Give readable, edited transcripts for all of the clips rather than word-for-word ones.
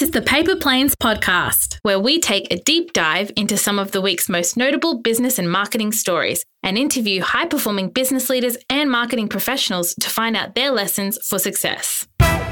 This is the Paper Planes podcast, where we take a deep dive into some of the week's most notable business and marketing stories and interview high-performing business leaders and marketing professionals to find out their lessons for success.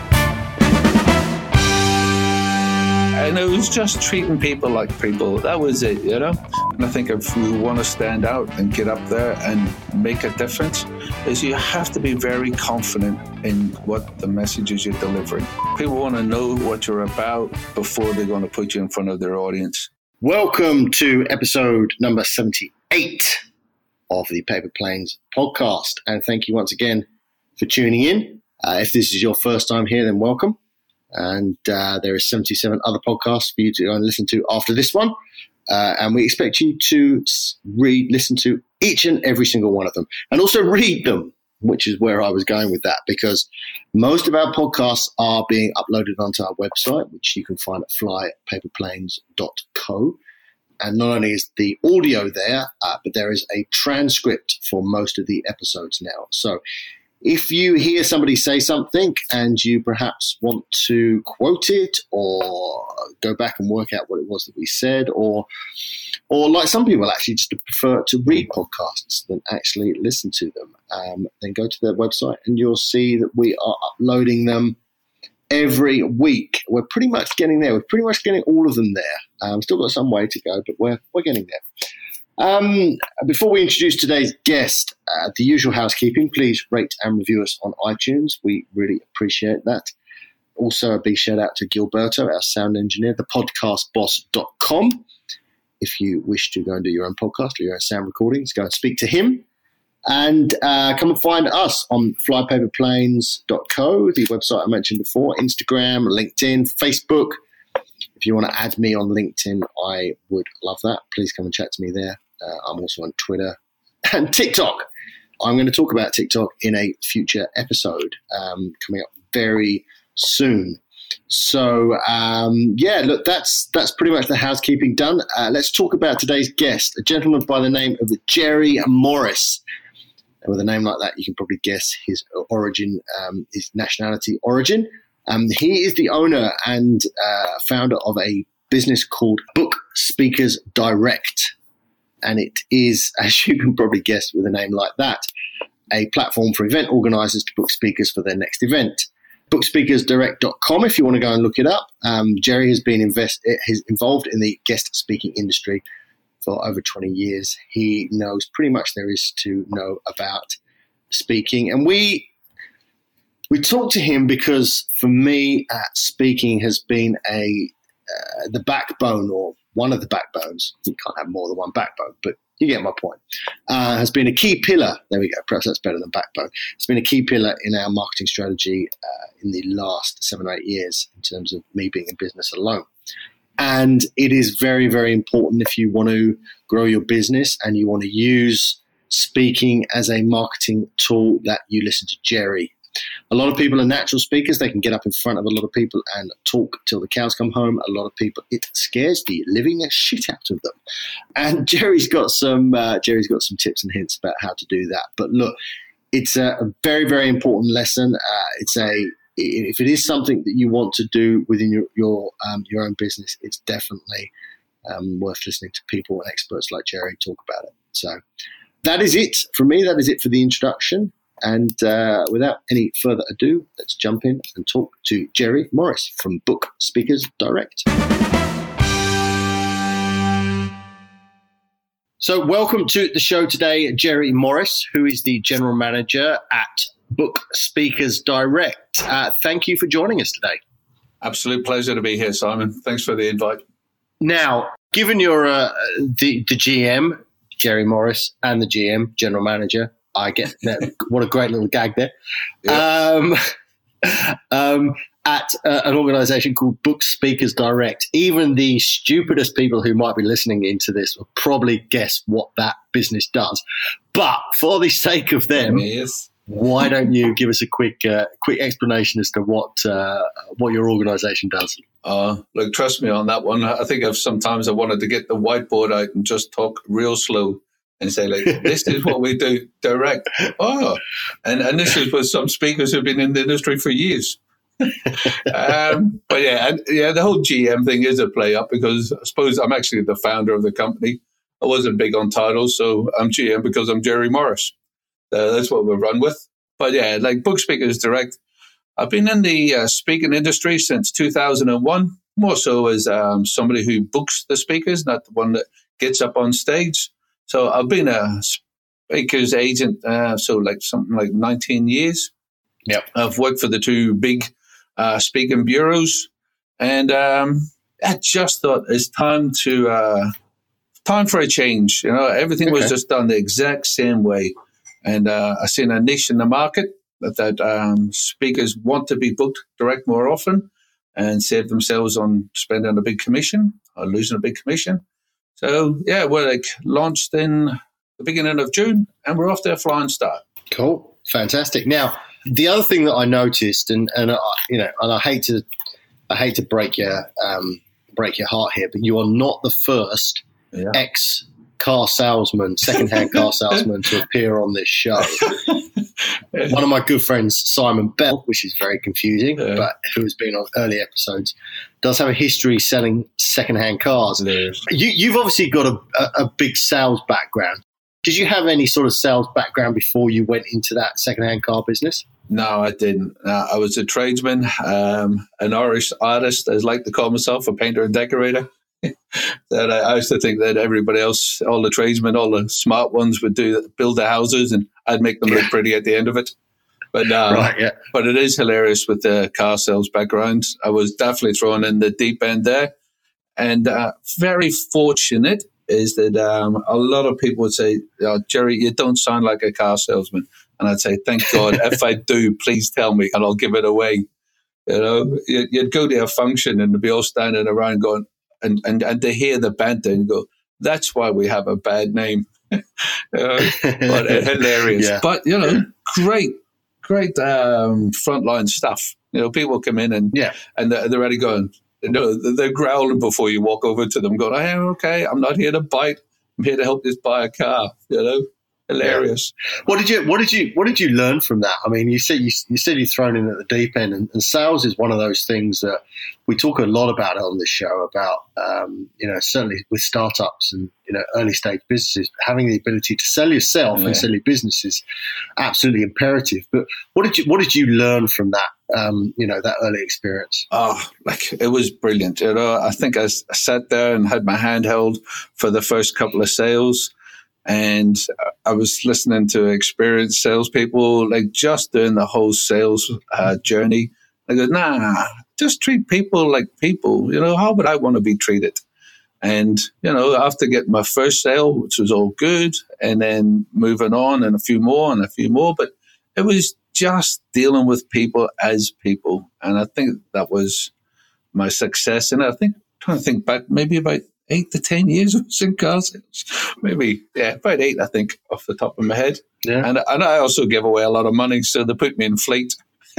And it was just treating people like people. That was it, you know? And I think if we want to stand out and get up there and make a difference, is you have to be very confident in what the messages you're delivering. People want to know what you're about before they're going to put you in front of their audience. Welcome to episode number 78 of the Paper Planes podcast. And thank you once again for tuning in. If this is your first time here, then welcome. And there are 77 other podcasts for you to go and listen to after this one. And we expect you to listen to each and every single one of them and also read them, which is where I was going with that, because most of our podcasts are being uploaded onto our website, which you can find at flypaperplanes.co. And not only is the audio there, but there is a transcript for most of the episodes now. So if you hear somebody say something and you perhaps want to quote it or go back and work out what it was that we said, or like some people actually just prefer to read podcasts than actually listen to them, then go to their website and you'll see that we are uploading them every week. We're pretty much getting there. We're pretty much getting all of them there. We've still got some way to go, but we're getting there. Before we introduce today's guest, the usual housekeeping, please rate and review us on iTunes. We really appreciate that. Also, a big shout out to Gilberto, our sound engineer, thepodcastboss.com. If you wish to go and do your own podcast or your own sound recordings, go and speak to him. And come and find us on flypaperplanes.co, the website I mentioned before, Instagram, LinkedIn, Facebook. If you want to add me on LinkedIn, I would love that. Please come and chat to me there. I'm also on Twitter and TikTok. I'm going to talk about TikTok in a future episode coming up very soon. So, look, that's pretty much the housekeeping done. Let's talk about today's guest, a gentleman by the name of Jerry Morris. And with a name like that, you can probably guess his origin, his nationality origin. He is the owner and founder of a business called Book Speakers Direct. And it is, as you can probably guess with a name like that, a platform for event organizers to book speakers for their next event. Bookspeakersdirect.com if you want to go and look it up. Jerry has been involved in the guest speaking industry for over 20 years. He knows pretty much there is to know about speaking. And we talked to him because, for me, speaking has been the backbone, or one of the backbones. You can't have more than one backbone, but you get my point. Has been a key pillar. There we go. Perhaps that's better than backbone. It's been a key pillar in our marketing strategy in the last 7 or 8 years in terms of me being in business alone. And it is very, very important if you want to grow your business and you want to use speaking as a marketing tool that you listen to Jerry. A lot of people are natural speakers. They can get up in front of a lot of people and talk till the cows come home. A lot of people, it scares the living shit out of them. And Jerry's got some tips and hints about how to do that. But look, it's a very, very important lesson. If it is something that you want to do within your own business, it's definitely worth listening to people and experts like Jerry talk about it. So that is it from me. That is it for the introduction. And without any further ado, let's jump in and talk to Jerry Morris from Book Speakers Direct. So welcome to the show today, Jerry Morris, who is the general manager at Book Speakers Direct. Thank you for joining us today. Absolute pleasure to be here, Simon. Thanks for the invite. Now, given you're the GM, Jerry Morris, and the GM, general manager, I get that. What a great little gag there. Yep. At an organization called Book Speakers Direct, even the stupidest people who might be listening into this will probably guess what that business does. But for the sake of them, why don't you give us a quick explanation as to what your organization does? Look, trust me on that one. I think sometimes I wanted to get the whiteboard out and just talk real slow and say, like, this is what we do direct. And this is with some speakers who've been in the industry for years. But the whole GM thing is a play up because I suppose I'm actually the founder of the company. I wasn't big on titles, so I'm GM because I'm Jerry Morris. That's what we'll run with. But yeah, like Book Speakers Direct, I've been in the speaking industry since 2001, more so as somebody who books the speakers, not the one that gets up on stage. So I've been a speaker's agent, something like 19 years. Yep. I've worked for the two big speaking bureaus, and I just thought it's time for a change. Everything was just done the exact same way, and I seen a niche in the market that speakers want to be booked direct more often and save themselves on spending a big commission or losing a big commission. So yeah, we're launched in the beginning of June, and we're off to a flying start. Cool, fantastic. Now, the other thing that I noticed, and I hate to break your heart here, but you are not the first ex-car salesman, second-hand car salesman to appear on this show. One of my good friends, Simon Bell, which is very confusing, but who has been on early episodes, does have a history selling second-hand cars. You've obviously got a big sales background. Did you have any sort of sales background before you went into that second-hand car business? No, I didn't. I was a tradesman, an Irish artist, as I like to call myself, a painter and decorator. That I used to think that everybody else, all the tradesmen, all the smart ones would build the houses and I'd make them look pretty at the end of it. But but it is hilarious with the car sales background. I was definitely thrown in the deep end there. And very fortunate is that a lot of people would say, Jerry, you don't sound like a car salesman. And I'd say, thank God, if I do, please tell me and I'll give it away. You'd go to a function and they'd be all standing around going, and to hear the banter and go, that's why we have a bad name. But hilarious. Yeah. But, great frontline stuff. People come in and they're already going, they're growling before you walk over to them going, hey, okay, I'm not here to bite. I'm here to help this buy a car, Hilarious. Yeah. What did you learn from that? I mean, you said you're thrown in at the deep end, and sales is one of those things that we talk a lot about on this show. About certainly with startups and early stage businesses, having the ability to sell yourself and sell your business is absolutely imperative. But what did you learn from that? That early experience. Oh, it was brilliant. I think I sat there and had my hand held for the first couple of sales. And I was listening to experienced salespeople, just doing the whole sales journey. I go, nah, just treat people like people. How would I want to be treated? And, after getting my first sale, which was all good, and then moving on and a few more, but it was just dealing with people as people. And I think that was my success. And I think, trying to think back, maybe about 8 to 10 years I was in car sales. Maybe, about 8, I think, off the top of my head. Yeah. And I also give away a lot of money, so they put me in fleet.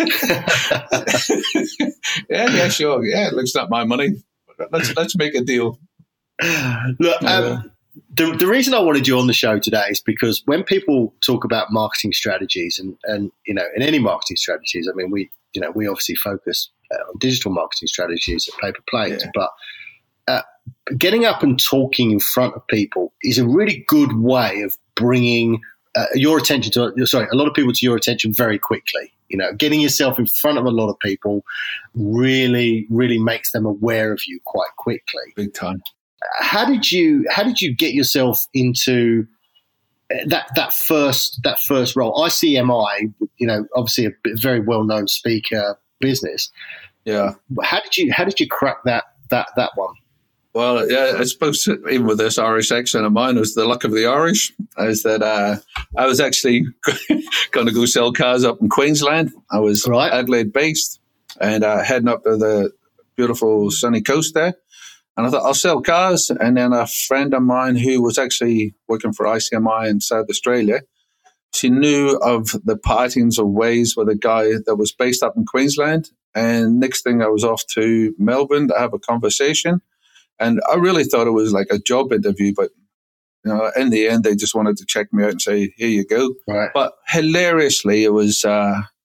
Yeah, sure. Yeah, it looks like my money. Let's make a deal. Look, the reason I wanted you on the show today is because when people talk about marketing strategies and in any marketing strategies, I mean, we obviously focus on digital marketing strategies at Paper Planes, but getting up and talking in front of people is a really good way of bringing a lot of people to your attention very quickly. Getting yourself in front of a lot of people really, really makes them aware of you quite quickly. Big time. How did you get yourself into that first role? ICMI, obviously a very well known speaker business. Yeah. How did you crack that one? Well, yeah, I suppose even with this Irish accent of mine, it was the luck of the Irish, is that I was actually going to go sell cars up in Queensland. I was Adelaide based and heading up to the beautiful sunny coast there. And I thought, I'll sell cars. And then a friend of mine who was actually working for ICMI in South Australia, she knew of the partings of ways with a guy that was based up in Queensland. And next thing I was off to Melbourne to have a conversation. And I really thought it was like a job interview, but in the end, they just wanted to check me out and say, here you go. Right. But hilariously, it was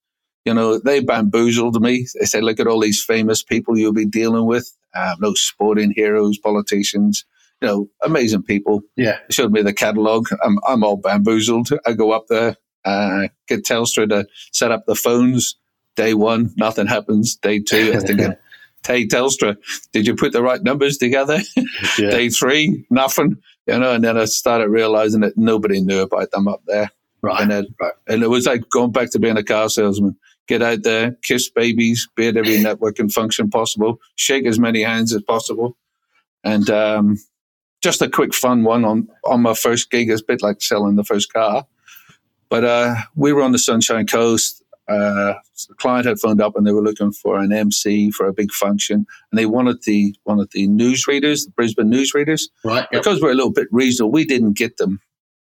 They bamboozled me. They said, look at all these famous people you'll be dealing with. No sporting heroes, politicians, amazing people. Yeah. They showed me the catalogue. I'm all bamboozled. I go up there, get Telstra to set up the phones. Day one, nothing happens. Day two, I was thinking, hey, Telstra, did you put the right numbers together? Yeah. Day three, nothing. And then I started realizing that nobody knew about them up there. Right. And it was like going back to being a car salesman. Get out there, kiss babies, be at every networking function possible, shake as many hands as possible. And just a quick fun one on my first gig. It's a bit like selling the first car. But we were on the Sunshine Coast. The client had phoned up and they were looking for an MC for a big function. And they wanted the newsreaders, the Brisbane newsreaders. Right. Yep. Because we're a little bit regional, we didn't get them.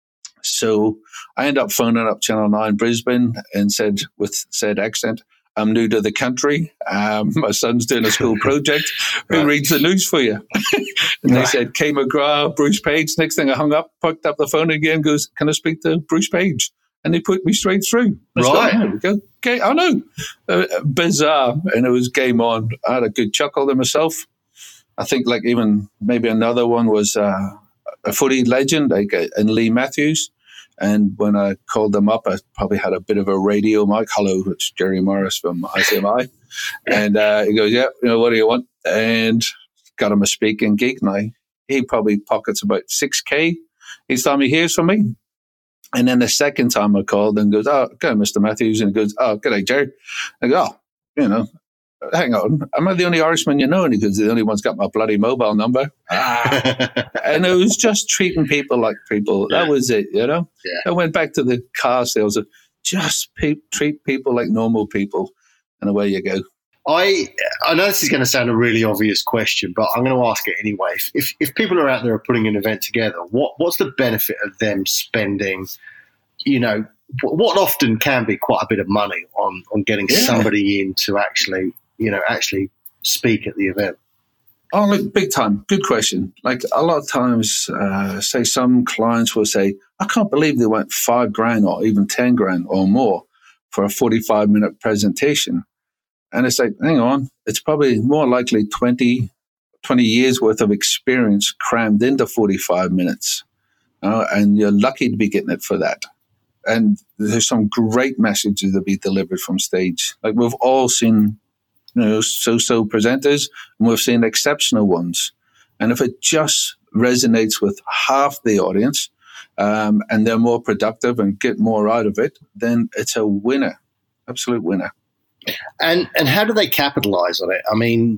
So I ended up phoning up Channel 9 Brisbane and said, with said accent, I'm new to the country. My son's doing a school project. Who reads the news for you? And they said, Kay McGrath, Bruce Page. Next thing I hung up, picked up the phone again, goes, can I speak to Bruce Page? And they put me straight through. There we go. Okay, I know. Bizarre. And it was game on. I had a good chuckle to myself. I think like even maybe another one was a footy legend, and Lee Matthews. And when I called them up, I probably had a bit of a radio mic. Hello, it's Jerry Morris from ICMI. And he goes, yeah, what do you want? And got him a speaking gig. And he probably pockets about 6K each time he hears from me. And then the second time I called and goes, oh, okay, Mr. Matthews. And he goes, oh, g'day, Jerry. I go, hang on, am I the only Irishman you know? And he goes, the only one's got my bloody mobile number. And it was just treating people like people. Yeah. That was it, Yeah. I went back to the car sales of just treat people like normal people, and away you go. I know this is going to sound a really obvious question, but I'm going to ask it anyway. If people are out there putting an event together, what's the benefit of them spending, what often can be quite a bit of money on getting somebody in to actually speak at the event? Oh, look, big time. Good question. Like a lot of times, say some clients will say, I can't believe they went $5,000 or even $10,000 or more for a 45-minute presentation. And it's like, hang on, it's probably more likely 20 years worth of experience crammed into 45 minutes. And you're lucky to be getting it for that. And there's some great messages that be delivered from stage. Like we've all seen, so-so presenters, and we've seen exceptional ones. And if it just resonates with half the audience, and they're more productive and get more out of it, then it's a winner, absolute winner. And how do they capitalize on it? I mean,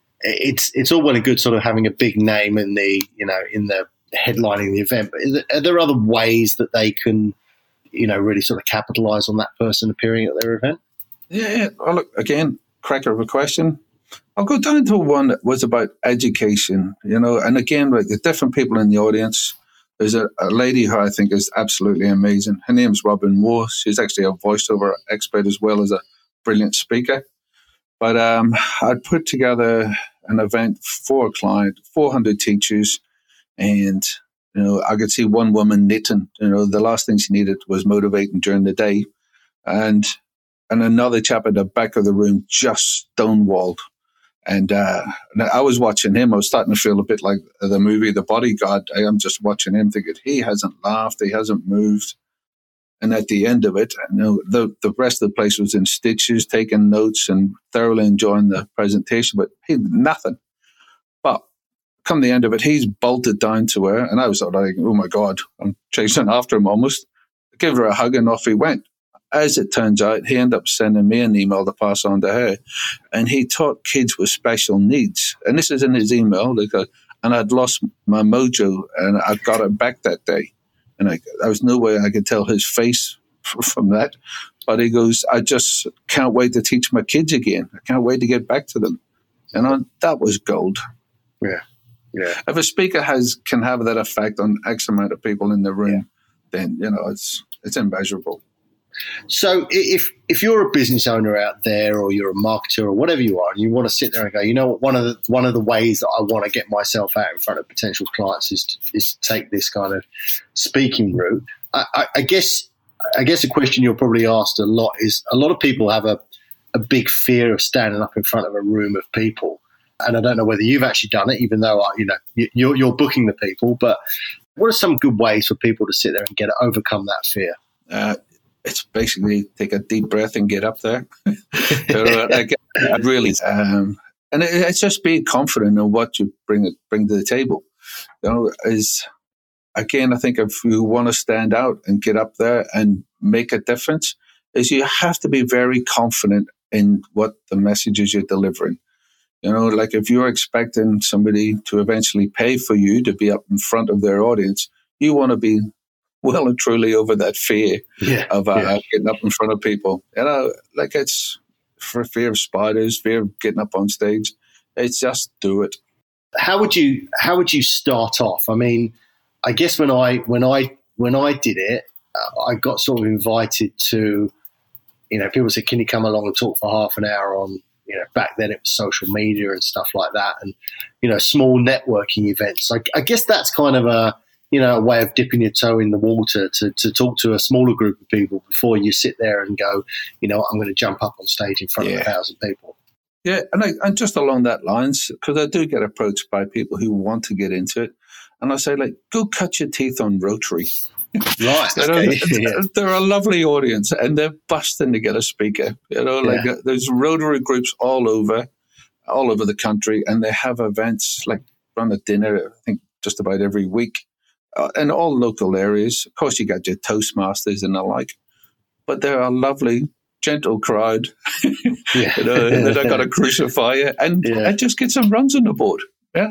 it's all well and good sort of having a big name in the headlining the event, but are there other ways that they can, really sort of capitalize on that person appearing at their event? Yeah. Well, look, again, cracker of a question. I'll go down to one that was about education, and again, like the different people in the audience. There's a lady who I think is absolutely amazing. Her name's Robin Moore. She's actually a voiceover expert as well as a brilliant speaker. But I'd put together an event for a client, 400 teachers, and I could see one woman knitting. The last thing she needed was motivating during the day, and another chap at the back of the room just stonewalled. And I was watching him. I was starting to feel a bit like the movie The Bodyguard. I am just watching him thinking, he hasn't laughed, he hasn't moved. And at the end of it, the rest of the place was in stitches, taking notes and thoroughly enjoying the presentation, but he did nothing. But come the end of it, he's bolted down to her, and I was sort of like, oh my God, I'm chasing after him almost. I gave her a hug and off he went. As it turns out, he ended up sending me an email to pass on to her, and he taught kids with special needs. And this is in his email, and I'd lost my mojo, and I got it back that day. And there was no way I could tell his face from that. But he goes, I just can't wait to teach my kids again. I can't wait to get back to them. And that was gold. Yeah. If a speaker can have that effect on X amount of people in the room, then, it's immeasurable. So if you're a business owner out there, or you're a marketer, or whatever you are, and you want to sit there and go, one of the ways that I want to get myself out in front of potential clients is to take this kind of speaking route. I guess a question you're probably asked a lot is, a lot of people have a big fear of standing up in front of a room of people. And I don't know whether you've actually done it, even though you're booking the people. But what are some good ways for people to sit there and overcome that fear? It's basically take a deep breath and get up there. Really, and it's just being confident in what you bring to the table. Again, I think if you want to stand out and get up there and make a difference, is you have to be very confident in what the messages you're delivering. Like if you're expecting somebody to eventually pay for you to be up in front of their audience, you want to be well and truly over that fear of getting up in front of people. Like it's for fear of spiders, fear of getting up on stage. It's just do it. How would you start off? I mean, I guess when I did it, I got sort of invited to, people said, "Can you come along and talk for half an hour on?" Back then it was social media and stuff like that, and small networking events. I guess that's kind of a way of dipping your toe in the water to talk to a smaller group of people before you sit there and go, I'm going to jump up on stage in front of 1,000 people. Yeah, and just along that lines, because I do get approached by people who want to get into it, and I say, go cut your teeth on Rotary. Right. Okay. They're a lovely audience, and they're busting to get a speaker. There's Rotary groups all over the country, and they have events like run a dinner, I think, just about every week, in all local areas. Of course, you got your Toastmasters and the like, but they're a lovely, gentle crowd. They're not going to crucify you, and just get some runs on the board.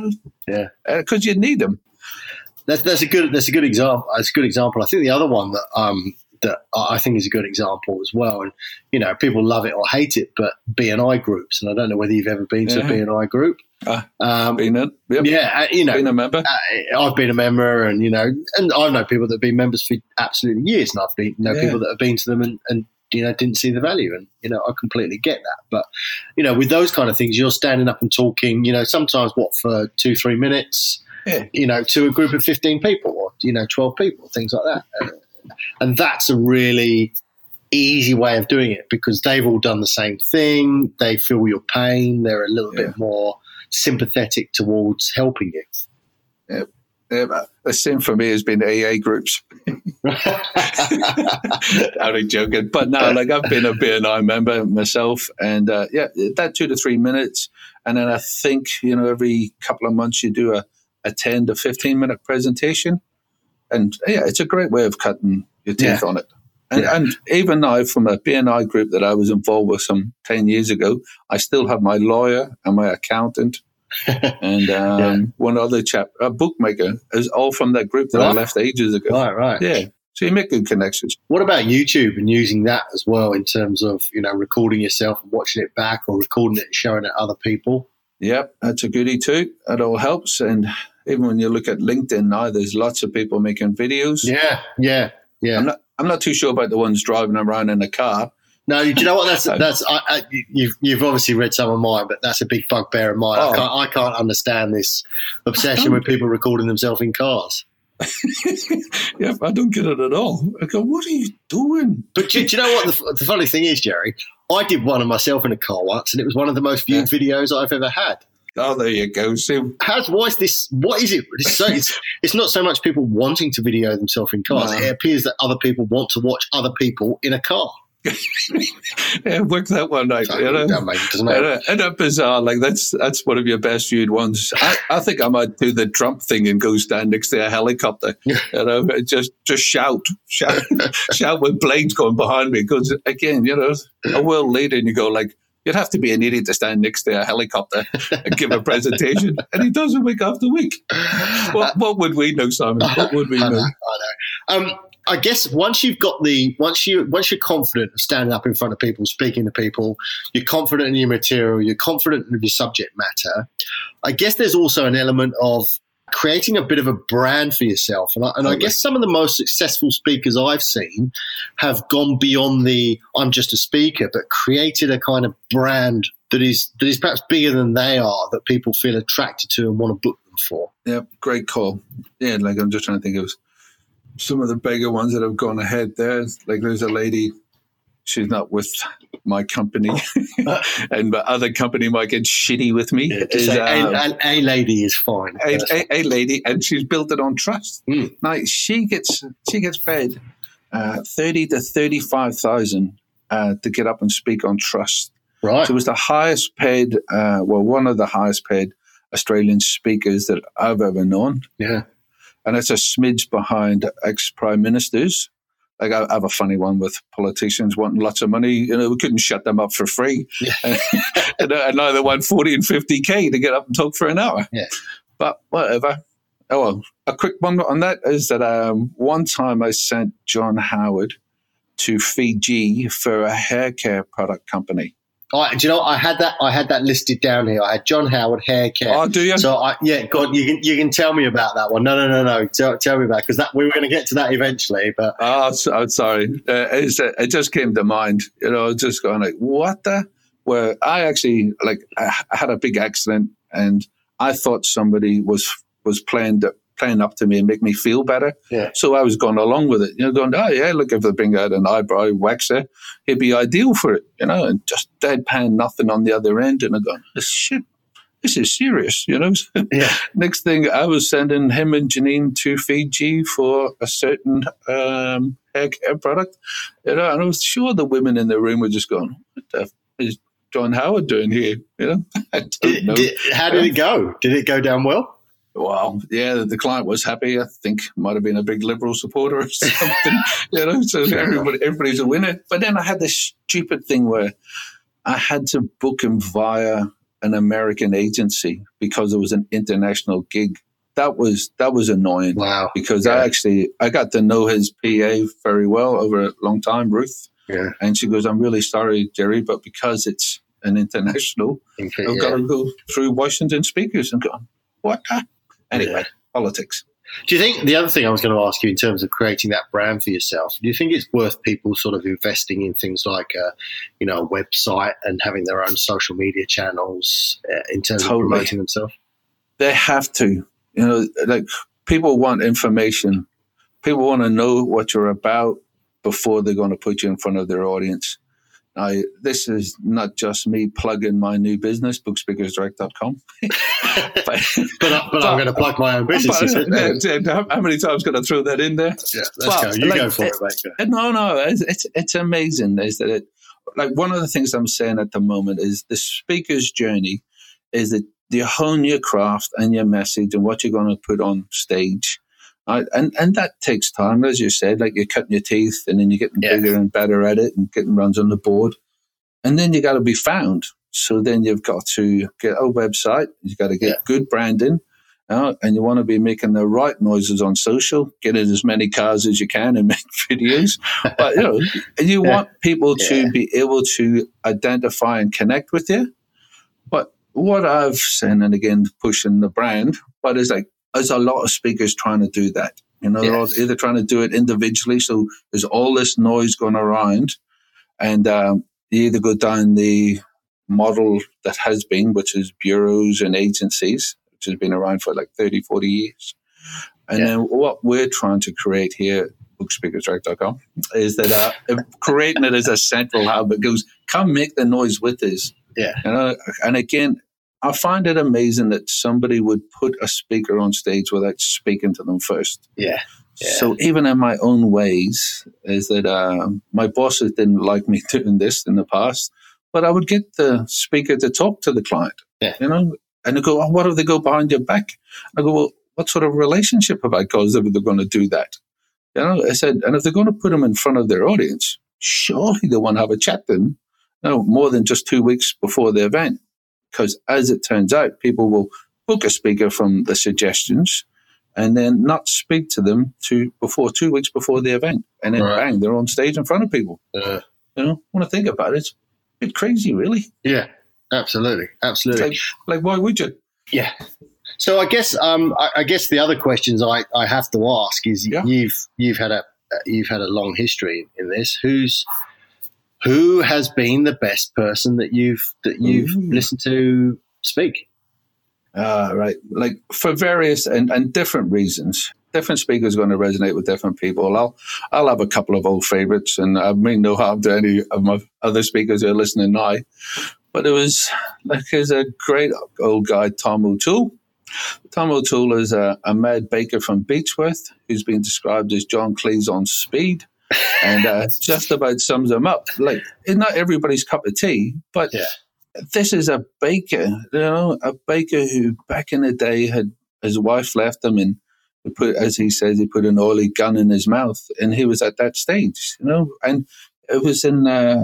Because you need them. That's a good example. That's a good example. I think the other one that I think is a good example as well, and people love it or hate it, but BNI groups. And I don't know whether you've ever been to a BNI group. Been in, yep. Yeah, been a member. I've been a member, and and I know people that have been members for absolutely years, and I've been people that have been to them and didn't see the value, and I completely get that. But with those kind of things, you're standing up and talking. Sometimes for 2-3 minutes. To a group of 15 people or 12 people, things like that, and that's a really easy way of doing it because they've all done the same thing. They feel your pain. They're a little bit more sympathetic towards helping you. The same for me has been AA groups. I'm joking, but no, I've been a BNI member myself, and that 2 to 3 minutes, and then I think every couple of months you do a 10 to 15 minute presentation, and it's a great way of cutting your teeth on it. And even now, from a BNI group that I was involved with some 10 years ago, I still have my lawyer and my accountant and one other chap, a bookmaker, is all from that group that I left ages ago. Right. Yeah. So you make good connections. What about YouTube and using that as well in terms of, recording yourself and watching it back, or recording it and showing it to other people? Yep, that's a goodie too. It all helps. And even when you look at LinkedIn now, there's lots of people making videos. Yeah. I'm not too sure about the ones driving around in a car. No, do you know what? You've obviously read some of mine, but that's a big bugbear of mine. I can't understand this obsession with people recording themselves in cars. I don't get it at all. I go, what are you doing? But do you know what the funny thing is, Jerry? I did one of myself in a car once, and it was one of the most viewed videos I've ever had. Oh, there you go. So, what is it? It's not so much people wanting to video themselves in cars. No. It appears that other people want to watch other people in a car. Work that one out. And that bizarre, that's one of your best viewed ones. I think I might do the Trump thing and go stand next to a helicopter. Just shout with blades going behind me. Because again, a world leader, and you go you'd have to be an idiot to stand next to a helicopter and give a presentation, and he does it week after week. What would we know, Simon? What would we know? I know. I guess once you're confident of standing up in front of people, speaking to people, you're confident in your material, you're confident in your subject matter. I guess there's also an element of creating a bit of a brand for yourself. And I guess some of the most successful speakers I've seen have gone beyond the I'm just a speaker, but created a kind of brand that is perhaps bigger than they are, that people feel attracted to and want to book them for. Yeah, great call. Yeah, I'm just trying to think of some of the bigger ones that have gone ahead there. There's a lady, she's not with my company, and the other company might get shitty with me. A lady is fine. A lady, and she's built it on trust. Now she gets paid 30 to 35,000 to get up and speak on trust. Right. So it was the highest paid, one of the highest paid Australian speakers that I've ever known. Yeah. And it's a smidge behind ex-prime ministers. Like I have a funny one with politicians wanting lots of money. You know, we couldn't shut them up for free. Yeah. and now they want 40 and 50K to get up and talk for an hour. Yeah. But whatever. Oh, well, a quick one on that is that one time I sent John Howard to Fiji for a hair care product company. Do you know, I had that listed down here. I had John Howard hair care. Oh, do you? So God, you can tell me about that one. No. Tell me about it, because we were going to get to that eventually. But I'm sorry. It just came to mind. You know, just going like, what the? Where I actually I had a big accident, and I thought somebody was playing up to me and make me feel better. Yeah. So I was going along with it, you know, going, oh yeah, look, if they bring out an eyebrow waxer, it'd be ideal for it, you know, and just deadpan nothing on the other end. And I'm going, shit, this is serious, you know. Yeah. Next thing, I was sending him and Janine to Fiji for a certain hair care product, you know, and I was sure the women in the room were just going, what the is John Howard doing here? You know, I don't know. How did it go? Did it go down well? Well, yeah, the client was happy. I think might have been a big Liberal supporter or something, you know, so everybody's a winner. But then I had this stupid thing where I had to book him via an American agency because it was an international gig. That was annoying. Wow. Because I got to know his PA very well over a long time, Ruth. Yeah. And she goes, I'm really sorry, Jerry, but because it's an international, I've got to go through Washington speakers and go, what? Anyway, politics. Do you think the other thing I was going to ask you in terms of creating that brand for yourself, do you think it's worth people sort of investing in things like a website and having their own social media channels in terms of promoting themselves? They have to. You know, like people want information. People want to know what you're about before they're going to put you in front of their audience. This is not just me plugging my new business, bookspeakersdirect.com. but I'm going to plug my own business. How many times can I throw that in there? Yeah, let's go. You go for it, mate. No, it's amazing. Is that one of the things I'm saying at the moment is the speaker's journey is that you hone your craft and your message and what you're going to put on stage. And that takes time, as you said, like you're cutting your teeth and then you're getting bigger and better at it and getting runs on the board. And then you got to be found. So then you've got to get a website. You've got to get good branding. And you want to be making the right noises on social, get in as many cars as you can and make videos. But, you know, you want people to be able to identify and connect with you. But what I've said, and again, pushing the brand, but it's like, there's a lot of speakers trying to do that. You know, they're either trying to do it individually, so there's all this noise going around, and you either go down the model that has been, which is bureaus and agencies, which has been around for like 30, 40 years. And then what we're trying to create here, bookspeakersdirect.com, is that creating it as a central hub. It goes, come make the noise with us. Yeah. You know, and again, I find it amazing that somebody would put a speaker on stage without speaking to them first. Yeah. So even in my own ways, is that my bosses didn't like me doing this in the past, but I would get the speaker to talk to the client. Yeah. You know, and they go, oh, what if they go behind your back? I go, well, what sort of relationship have I caused if they're going to do that? You know, I said, and if they're going to put them in front of their audience, surely they want to have a chat with them, more than just 2 weeks before the event. Because as it turns out, people will book a speaker from the suggestions and then not speak to them 2 weeks before the event. And then bang, they're on stage in front of people. You know, when I think about it, it's a bit crazy, really. Yeah, absolutely. Like why would you? Yeah. So I guess the other questions I have to ask is you've had a long history in this. Who has been the best person that you've listened to speak? Right. Like for various and different reasons. Different speakers are going to resonate with different people. I'll have a couple of old favorites, and I mean no harm to any of my other speakers who are listening now. But there's a great old guy, Tom O'Toole. Tom O'Toole is a mad baker from Beechworth who's been described as John Cleese on speed, and just about sums him up. Like, it's not everybody's cup of tea, but this is a baker, a baker who back in the day had his wife left him, and as he says, he put an oily gun in his mouth, and he was at that stage, and it was in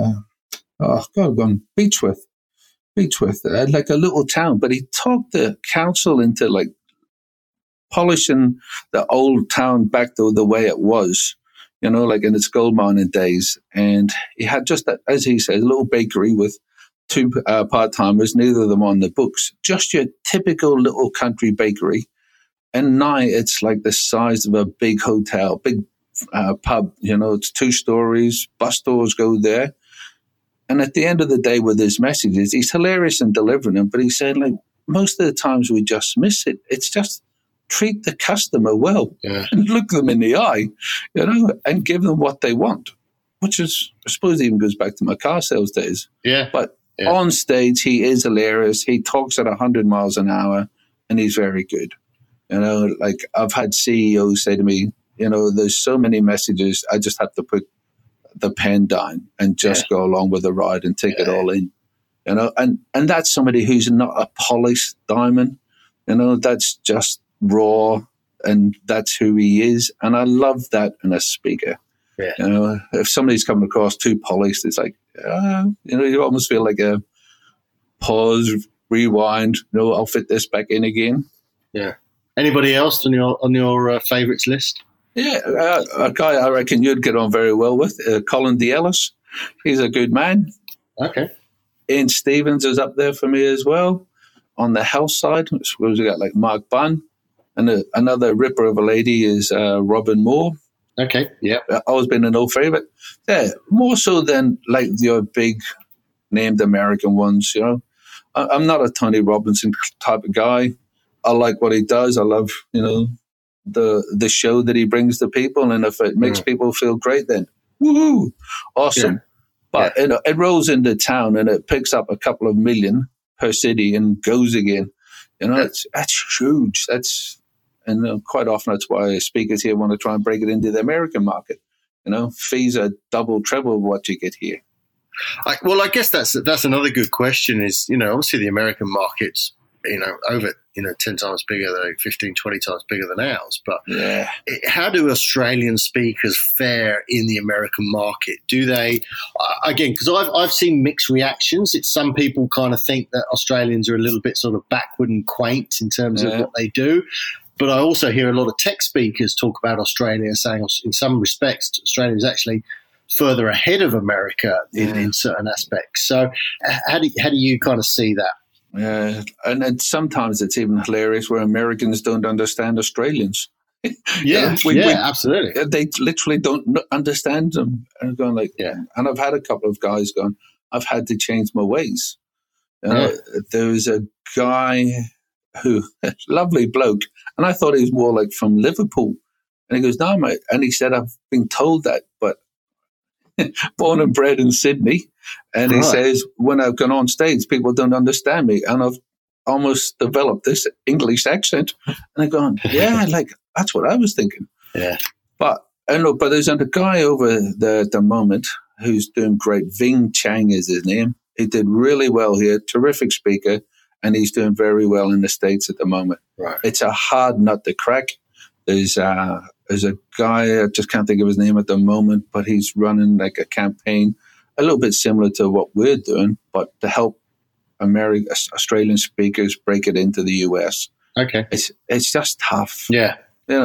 Beechworth, like a little town. But he talked the council into like polishing the old town back to the way it was, like in its gold mining days. And he had just that, as he says, a little bakery with two part-timers, neither of them on the books, just your typical little country bakery. And now it's like the size of a big hotel, big pub, it's 2 stories, bus doors go there. And at the end of the day with his messages, he's hilarious in delivering them, but he said, like, most of the times we just miss it. It's just treat the customer well and look them in the eye, and give them what they want, which is, I suppose, even goes back to my car sales days. Yeah. But on stage, he is hilarious. He talks at 100 miles an hour, and he's very good. Like I've had CEOs say to me, there's so many messages, I just have to put the pen down and just go along with the ride and take it all in, and that's somebody who's not a polished diamond, that's just raw, and that's who he is. And I love that in a speaker. Yeah. If somebody's coming across too polished, it's like, you almost feel like a pause, rewind, I'll fit this back in again. Yeah. Anybody else on your favourites list? Yeah, a guy I reckon you'd get on very well with, Colin D'Ellis. He's a good man. Okay. Ian Stevens is up there for me as well. On the health side, I suppose we got like Mark Bunn. And another ripper of a lady is Robin Moore. Okay, yeah. Always been an old favourite. Yeah, more so than like your big named American ones, I'm not a Tony Robinson type of guy. I like what he does. I love, the show that he brings to people. And if it makes people feel great, then woohoo, awesome. Yeah. But it rolls into town and it picks up a couple of million per city and goes again. That's huge. And quite often that's why speakers here want to try and break it into the American market. Fees are double, treble what you get here. I guess that's another good question is, obviously the American market's, over, 10 times bigger, 15, 20 times bigger than ours. But how do Australian speakers fare in the American market? Do they, again, because I've seen mixed reactions. Some people kind of think that Australians are a little bit sort of backward and quaint in terms of what they do. But I also hear a lot of tech speakers talk about Australia, saying in some respects Australia is actually further ahead of America in certain aspects. So how do you kind of see that? Yeah, and then sometimes it's even hilarious where Americans don't understand Australians. Absolutely. They literally don't understand them. And going like, and I've had a couple of guys going, I've had to change my ways. There was a guy who, lovely bloke, and I thought he was more like from Liverpool. And he goes, no, mate. And he said, I've been told that, but born and bred in Sydney. And he says, when I've gone on stage, people don't understand me. And I've almost developed this English accent. And I'm going, like, that's what I was thinking. Yeah. But there's a guy over there at the moment who's doing great. Ving Chang is his name. He did really well here, terrific speaker, and he's doing very well in the States at the moment. Right. It's a hard nut to crack. There's a guy, I just can't think of his name at the moment, but he's running like a campaign a little bit similar to what we're doing, but to help Australian speakers break it into the US. Okay. It's just tough. Yeah.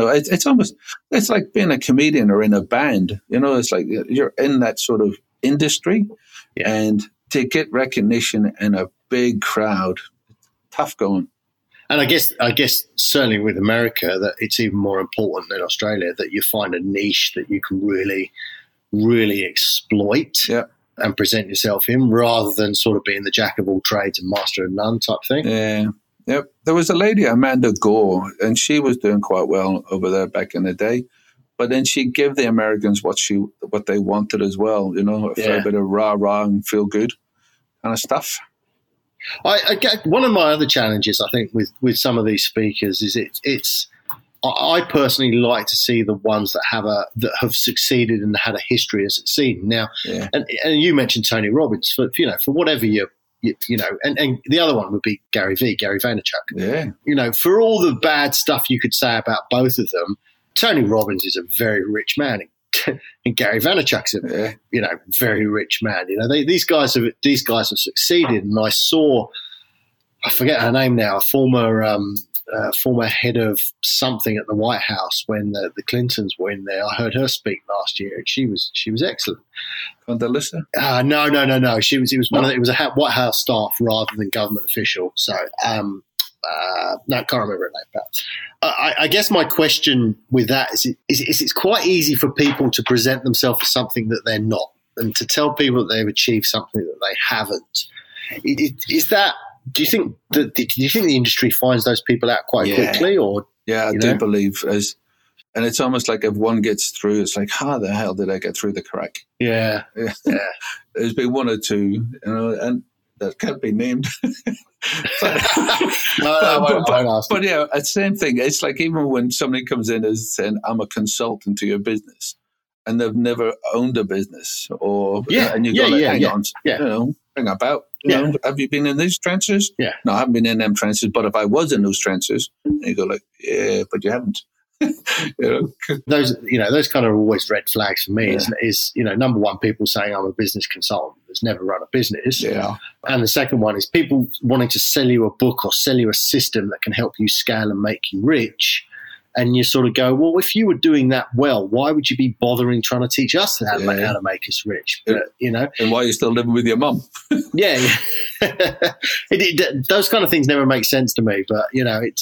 It's like being a comedian or in a band. It's like you're in that sort of industry, and to get recognition in a big crowd, tough going. And I guess certainly with America that it's even more important than Australia that you find a niche that you can really, really exploit and present yourself in, rather than sort of being the jack of all trades and master of none type thing. Yep. There was a lady, Amanda Gore, and she was doing quite well over there back in the day. But then she gave the Americans what they wanted as well, a fair bit of rah-rah and feel good kind of stuff. I get one of my other challenges, I think, with some of these speakers is I personally like to see the ones that have succeeded and had a history of succeeding. Now, and you mentioned Tony Robbins for whatever and the other one would be Gary Vaynerchuk. Yeah. For all the bad stuff you could say about both of them, Tony Robbins is a very rich man, and Gary Vaynerchuk's a very rich man. These guys have succeeded, and I forget her name now, a former head of something at the White House when the Clintons were in there. I heard her speak last year, and she was excellent. Condoleezza? No. She was it was a White House staff rather than government official. So no, I can't remember her name. But I guess my question with that is it's quite easy for people to present themselves as something that they're not, and to tell people that they've achieved something that they haven't. Is that? Do you think the industry finds those people out quite quickly? Or I do believe and it's almost like if one gets through, it's like, how the hell did I get through the crack? Yeah. There's been one or two, and that can't be named. But yeah, it's the same thing. It's like even when somebody comes in as saying, I'm a consultant to your business, and they've never owned a business, and you go hang on, hang about. Have you been in these trenches? Yeah. No, I haven't been in them trenches, but if I was in those trenches, and you go like, yeah, but you haven't. Those kind of always red flags for me. Is number one, people saying I'm a business consultant that's never run a business. Yeah. And the second one is people wanting to sell you a book or sell you a system that can help you scale and make you rich. And you sort of go, well, if you were doing that well, why would you be bothering trying to teach us how to make us rich? But, And why are you still living with your mum? Yeah. Those kind of things never make sense to me. But,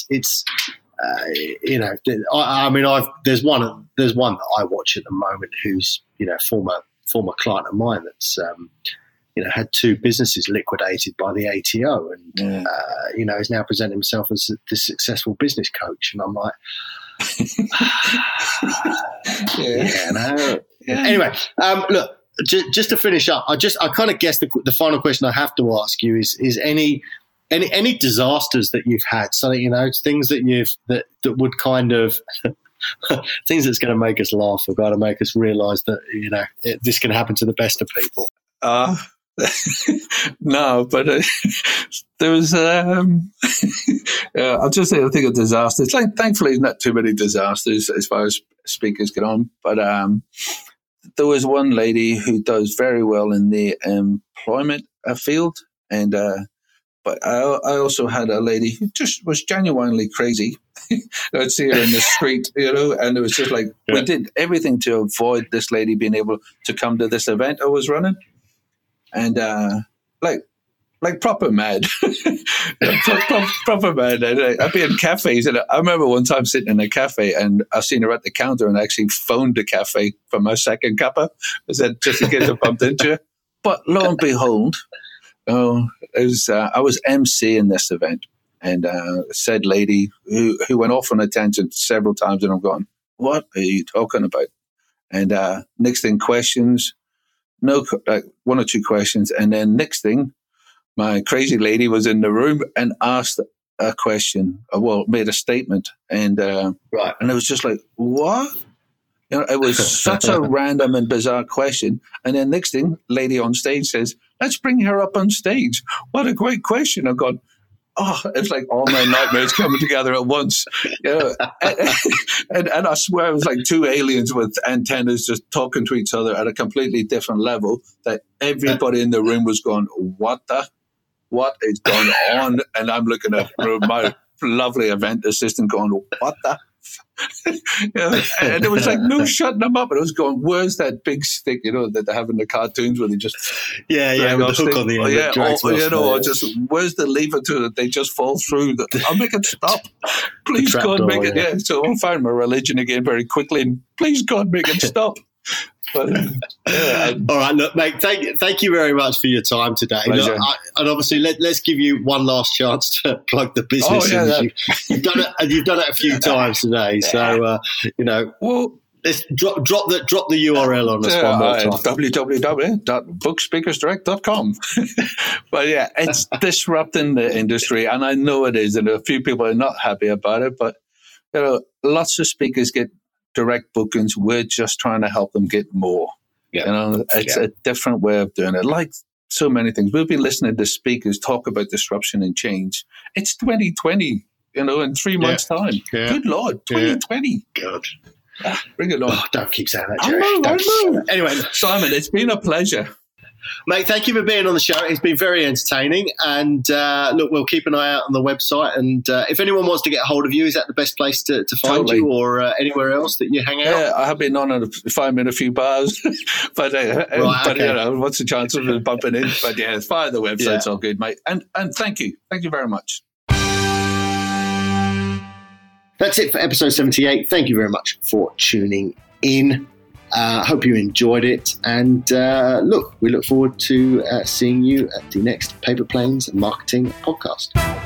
there's one that I watch at the moment who's, former client of mine that's, had two businesses liquidated by the ATO and, is now presenting himself as the successful business coach. And I'm like, Anyway, look, just to finish up, I kind of guess the final question I have to ask you is any disasters that you've had, so things that would kind of things that's going to make us laugh or going to make us realize that this can happen to the best of people. No, but there was. I'll just say I think of disasters. Like, thankfully, not too many disasters as far as speakers get on. But there was one lady who does very well in the employment field, and but I also had a lady who just was genuinely crazy. I'd see her in the street, and it was just like we did everything to avoid this lady being able to come to this event I was running. And like proper mad, proper mad. I'd be in cafes, and I remember one time sitting in a cafe, and I seen her at the counter, and I actually phoned the cafe for my second cuppa. I said, just in case I bumped into her. But lo and behold, I was emceeing this event, and said lady who went off on a tangent several times, and I'm going, what are you talking about? And next thing, questions. No, one or two questions. And then next thing, my crazy lady was in the room and asked a question, made a statement. And and it was just like, what? It was such a random and bizarre question. And then next thing, lady on stage says, let's bring her up on stage. What a great question. I've gone, it's like all my nightmares coming together at once. And I swear it was like two aliens with antennas just talking to each other at a completely different level, that everybody in the room was going, what is going on? And I'm looking at my lovely event assistant going, what the? And it was like no shutting them up, and I was going, where's that big stick that they have in the cartoons where they just with the hook on the end, or just where's the lever to it, they just fall through. I'll make it stop, please God, make it. So I'll find my religion again very quickly, and please God, make it stop. But, all right, look, mate. Thank you very much for your time today. Look, and obviously, let's give you one last chance to plug the business. You've done it. You've done it a few times today. So Well, let's drop the URL on us one more time. www.bookspeakersdirect.com. But yeah, it's disrupting the industry, and I know it is, and a few people are not happy about it. But lots of speakers get direct bookings. We're just trying to help them get more. Yeah. It's a different way of doing it. Like so many things, we've been listening to speakers talk about disruption and change. It's 2020. In 3 months' time. Yeah. Good Lord, 2020. Good. Bring it on. Oh, don't keep saying that, Jerry. I know. Anyway, Simon, it's been a pleasure. Mate, thank you for being on the show. It's been very entertaining. And look, we'll keep an eye out on the website. And if anyone wants to get a hold of you, is that the best place to find you, or anywhere else that you hang out? Yeah, I have been on if I'm in a few bars. But what's the chance of bumping in? But yeah, via the website's all good, mate. And thank you. Thank you very much. That's it for episode 78. Thank you very much for tuning in. Hope you enjoyed it. And we look forward to seeing you at the next Paper Planes Marketing Podcast.